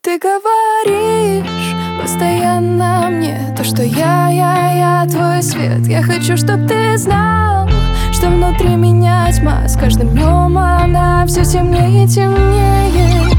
Ты говоришь постоянно мне то, что я твой свет. Я хочу, чтоб ты знал, что внутри меня тьма. С каждым днем она все темнее и темнее.